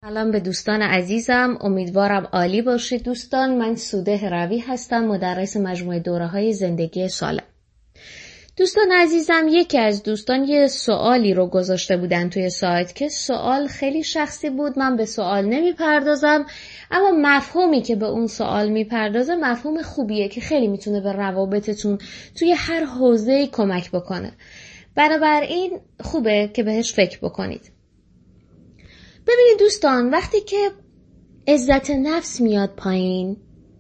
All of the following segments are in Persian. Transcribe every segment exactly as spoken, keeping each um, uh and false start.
سلام به دوستان عزیزم، امیدوارم عالی باشید دوستان. من سوده روی هستم، مدرس مجموعه دوره‌های زندگی سالم. دوستان عزیزم، یکی از دوستان یه سوالی رو گذاشته بودن توی سایت که سوال خیلی شخصی بود. من به سوال نمی پردازم، اما مفهومی که به اون سوال می پردازه مفهوم خوبیه که خیلی میتونه به روابطتون توی هر حوزه‌ای کمک بکنه. بنابراین خوبه که بهش فکر بکنید. ببینید دوستان، وقتی که عزت نفس میاد پایین،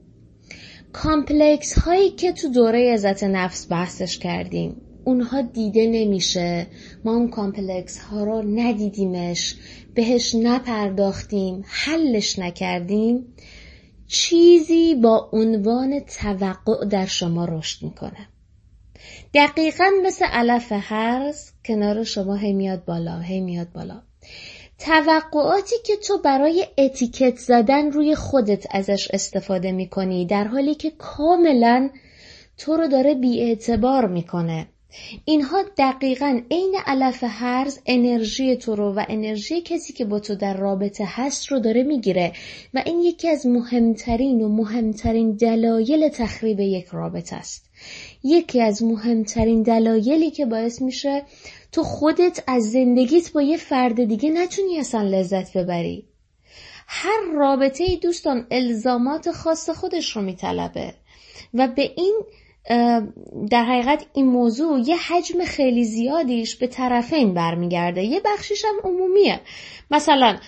کامپلکس هایی که تو دوره عزت نفس بحثش کردیم اونها دیده نمیشه. ما اون کامپلکس ها رو ندیدیمش، بهش نپرداختیم، حلش نکردیم، چیزی با عنوان توقع در شما رشد میکنه. دقیقاً مثل علف هرز کنار شما هی میاد بالا هی میاد بالا. توقعاتی که تو برای اتیکت زدن روی خودت ازش استفاده میکنی، در حالی که کاملا تو رو داره بی‌اعتبار میکنه. اینها دقیقاً عین علف هرز انرژی تو رو و انرژی کسی که با تو در رابطه هست رو داره میگیره و این یکی از مهمترین و مهمترین دلایل تخریب یک رابطه است. یکی از مهمترین دلایلی که باعث میشه تو خودت از زندگیت با یه فرد دیگه نتونی اصلا لذت ببری. هر رابطه ای دوستان الزامات خاص خودش رو میطلبه و به این در حقیقت این موضوع یه حجم خیلی زیادیش به طرفین برمیگرده، یه بخشیش هم عمومیه. مثلا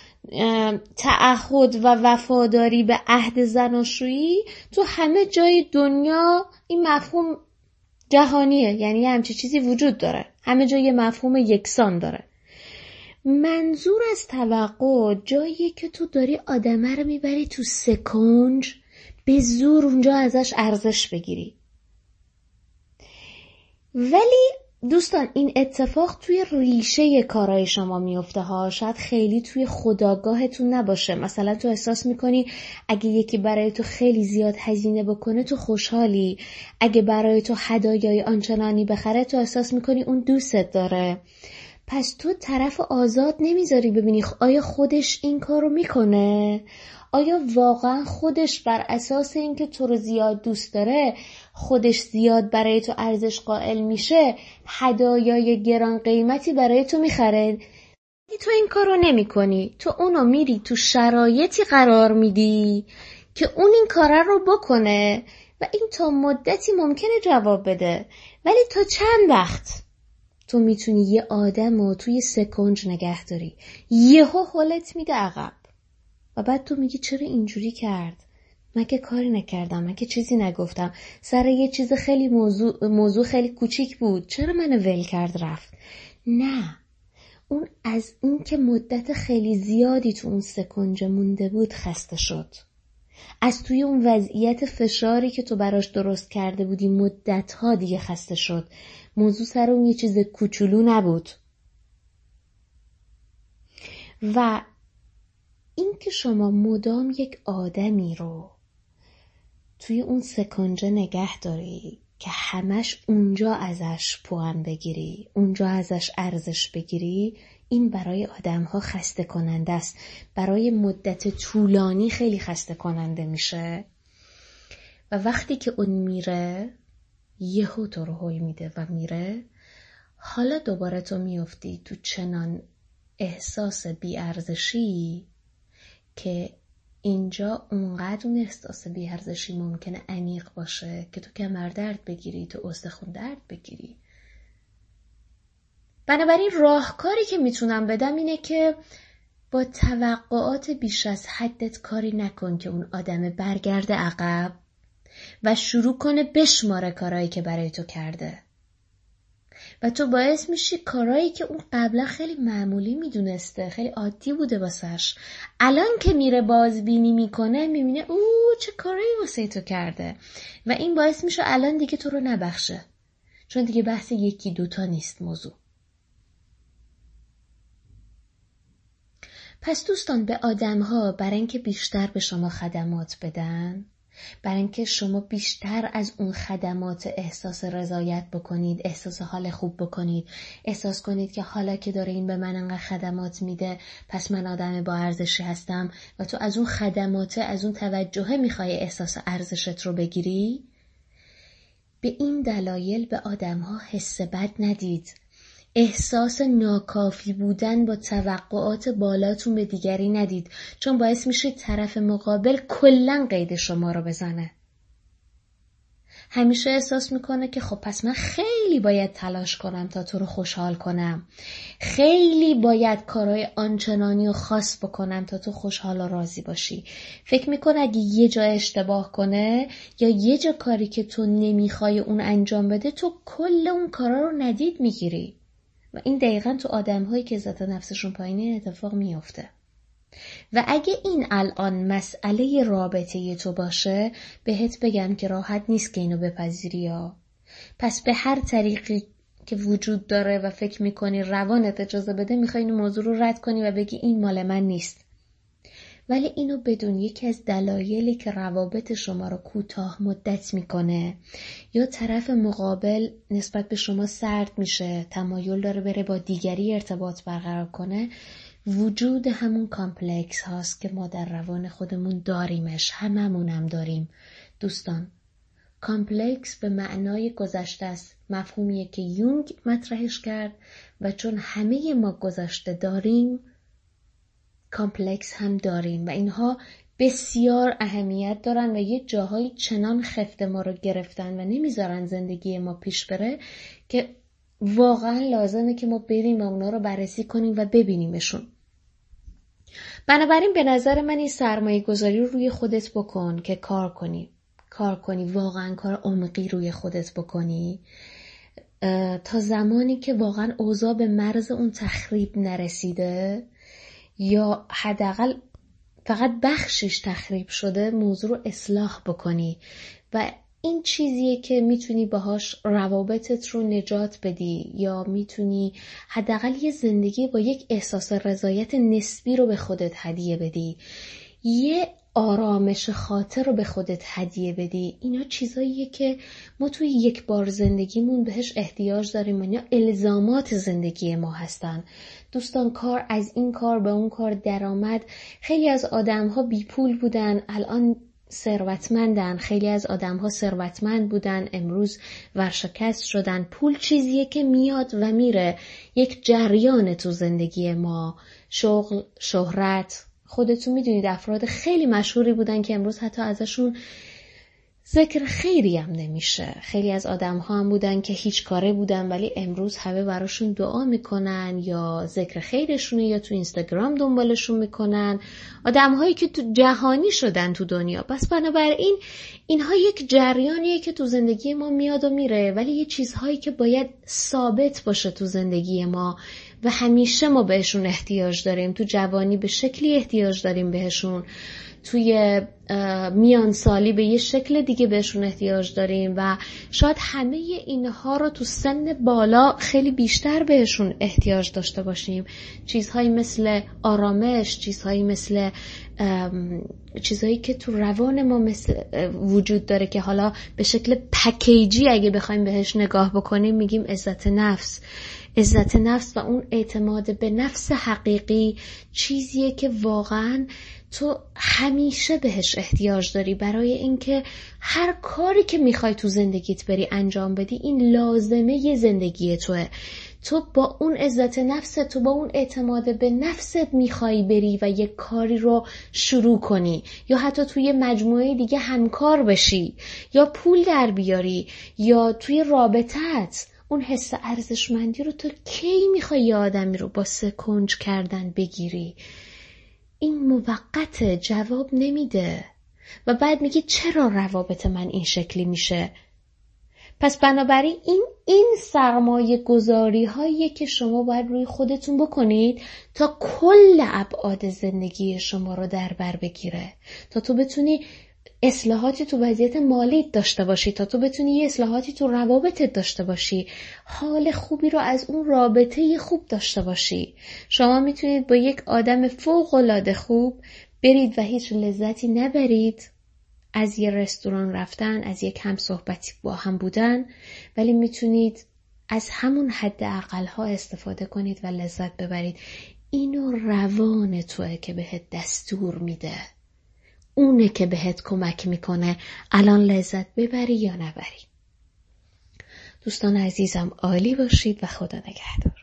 تعهد و وفاداری به عهد زناشویی تو همه جای دنیا این مفهوم جهانیه، یعنی همچی چیزی وجود داره، همه جای یه مفهوم یکسان داره. منظور از توقع جاییه که تو داری آدمه رو میبری تو سکنج، به زور اونجا ازش ارزش بگیری. ولی دوستان این اتفاق توی ریشه کارهای شما میفته ها، شاید خیلی توی خودآگاهتون نباشه. مثلا تو احساس میکنی اگه یکی برای تو خیلی زیاد هزینه بکنه تو خوشحالی، اگه برای تو هدایای آنچنانی بخره تو احساس میکنی اون دوستت داره. پس تو طرف آزاد نمیذاری ببینی آیا خودش این کارو میکنه؟ آیا واقعا خودش بر اساس اینکه تو رو زیاد دوست داره، خودش زیاد برای تو ارزش قائل میشه، هدایای گران قیمتی برای تو میخره؟ تو این کارو نمی کنی، تو اونو میری تو شرایطی قرار میدی که اون این کاره رو بکنه و این تا مدتی ممکنه جواب بده، ولی تا چند وقت تو میتونی یه آدم رو توی سکنج نگه داری، یهو حالت میده عقب و بعد تو میگی چرا اینجوری کرد؟ من که کاری نکردم، من که چیزی نگفتم، سر یه چیز خیلی موضوع, موضوع خیلی کوچیک بود، چرا منو ول کرد رفت؟ نه، اون از این که مدت خیلی زیادی تو اون سکنج مونده بود خسته شد. از توی اون وضعیت فشاری که تو براش درست کرده بودی مدتها دیگه خسته شد. موضوع سر اون یه چیز کوچولو نبود. و این که شما مدام یک آدمی رو توی اون سکنجه نگه داری که همش اونجا ازش پوان بگیری، اونجا ازش ارزش بگیری، این برای آدم‌ها خسته کننده است. برای مدت طولانی خیلی خسته کننده میشه و وقتی که اون میره یهو تو رو هوی میده و میره، حالا دوباره تو میفتی تو چنان احساس بی‌ارزشی که اینجا اونقدر اون احساس بی‌ارزشی ممکنه عمیق باشه که تو کمر درد بگیری، تو استخون درد بگیری. بنابراین راهکاری که میتونم بدم اینه که با توقعات بیش از حدت کاری نکن که اون آدم برگرده عقب و شروع کنه بشماره کارهایی که برای تو کرده و تو باعث میشی کارهایی که اون قبلا خیلی معمولی میدونسته، خیلی عادی بوده واسش، الان که میره بازبینی میکنه میبینه اوه چه کارهایی واسه تو کرده و این باعث میشه الان دیگه تو رو نبخشه، چون دیگه بحث یکی دوتا نیست موضوع. پس دوستان، به آدم‌ها برای اینکه بیشتر به شما خدمات بدن، برای اینکه شما بیشتر از اون خدمات احساس رضایت بکنید، احساس حال خوب بکنید، احساس کنید که حالا که داره این به من انقدر خدمات میده پس من آدم با ارزشی هستم و تو از اون خدمات، از اون توجه میخوای احساس ارزشت رو بگیری. به این دلایل به آدم‌ها حس بد ندید. احساس ناکافی بودن با توقعات بالاتون به دیگری ندید، چون باعث میشه طرف مقابل کلاً قید شما رو بزنه. همیشه احساس میکنه که خب پس من خیلی باید تلاش کنم تا تو رو خوشحال کنم، خیلی باید کارهای آنچنانی و خاص بکنم تا تو خوشحال و راضی باشی. فکر میکنه اگه یه جا اشتباه کنه یا یه جا کاری که تو نمیخوای اون انجام بده، تو کل اون کارا رو ندید میگیری. و این دقیقاً تو آدم‌هایی که عزت نفسشون پایینه این اتفاق میفته. و اگه این الان مسئله رابطه تو باشه، بهت بگم که راحت نیست که اینو بپذیری یا. پس به هر طریقی که وجود داره و فکر میکنی روانت اجازه بده، میخوای این موضوع رو رد کنی و بگی این مال من نیست. ولی اینو بدون، یکی از دلایلی که روابط شما رو کوتاه مدت میکنه یا طرف مقابل نسبت به شما سرد میشه، تمایل داره بره با دیگری ارتباط برقرار کنه، وجود همون کامپلکس هاست که ما در روان خودمون داریمش. هممون هم داریم دوستان. کامپلکس به معنای گذشته است، مفهومیه که یونگ مطرحش کرد و چون همه ما گذشته داریم، کامپلکس هم داریم و اینها بسیار اهمیت دارن و یه جاهای چنان خفت ما رو گرفتن و نمیذارن زندگی ما پیش بره که واقعا لازمه که ما بریم و اونا رو بررسی کنیم و ببینیمشون. بنابراین به نظر من این سرمایه گذاری رو روی خودت بکن که کار کنی. کار کنی، واقعا کار عمقی روی خودت بکنی تا زمانی که واقعا اوضاع به مرز اون تخریب نرسیده یا حداقل فقط بخشش تخریب شده، موضوع رو اصلاح بکنی. و این چیزیه که میتونی باهاش روابطت رو نجات بدی یا میتونی حداقل یه زندگی با یک احساس رضایت نسبی رو به خودت هدیه بدی، یه آرامش خاطر رو به خودت هدیه بدی. اینا چیزاییه که ما توی یک بار زندگیمون بهش احتیاج داریم، اینا الزامات زندگی ما هستن. دوستان، کار از این کار به اون کار درآمد. خیلی از آدم‌ها بی پول بودن، الان ثروتمندن. خیلی از آدم‌ها ثروتمند بودن، امروز ورشکست شدن. پول چیزیه که میاد و میره، یک جریان تو زندگی ما. شغل، شهرت، خودتون میدونید افراد خیلی مشهوری بودن که امروز حتی ازشون ذکر خیری هم نمیشه. خیلی از آدم ها هم بودن که هیچ کاره بودن ولی امروز همه براشون دعا میکنن یا ذکر خیرشونه یا تو اینستاگرام دنبالشون میکنن. آدم هایی که تو جهانی شدن تو دنیا. پس بنابراین اینها یک جریانیه که تو زندگی ما میاد و میره، ولی یه چیزهایی که باید ثابت باشه تو زندگی ما و همیشه ما بهشون احتیاج داریم. تو جوانی به شکلی احتیاج داریم بهشون، توی میان سالی به یه شکل دیگه بهشون احتیاج داریم و شاید همه اینها رو تو سن بالا خیلی بیشتر بهشون احتیاج داشته باشیم. چیزهایی مثل آرامش، چیزهایی مثل چیزهایی که تو روان ما مثل وجود داره که حالا به شکل پکیجی اگه بخوایم بهش نگاه بکنیم میگیم عزت نفس. عزت نفس و اون اعتماد به نفس حقیقی چیزیه که واقعاً تو همیشه بهش احتیاج داری برای اینکه هر کاری که میخوای تو زندگیت بری انجام بدی، این لازمه ی زندگی توه. تو با اون عزت نفس، تو با اون اعتماد به نفست میخوای بری و یک کاری رو شروع کنی یا حتی توی مجموعه دیگه همکار بشی یا پول در بیاری یا توی رابطت. اون حس ارزشمندی رو تو کی میخوای یه آدمی رو با سکنج کردن بگیری؟ این موقت جواب نمیده و بعد میگی چرا روابط من این شکلی میشه؟ پس بنابراین این این سرمایه گذاری هاییه که شما باید روی خودتون بکنید تا کل ابعاد زندگی شما رو در بر بگیره، تا تو بتونی اصلاحاتی تو وضعیت مالیت داشته باشی، تا تو بتونی یه اصلاحاتی تو روابطت داشته باشی، حال خوبی رو از اون رابطه خوب داشته باشی. شما میتونید با یک آدم فوق العاده خوب برید و هیچ لذتی نبرید از یه رستوران رفتن، از یک هم صحبتی با هم بودن، ولی میتونید از همون حد اقل‌ها استفاده کنید و لذت ببرید. اینو روان توئه که بهت دستور میده، اونه که بهت کمک میکنه الان لذت ببری یا نبری. دوستان عزیزم عالی باشید و خدا نگهدار.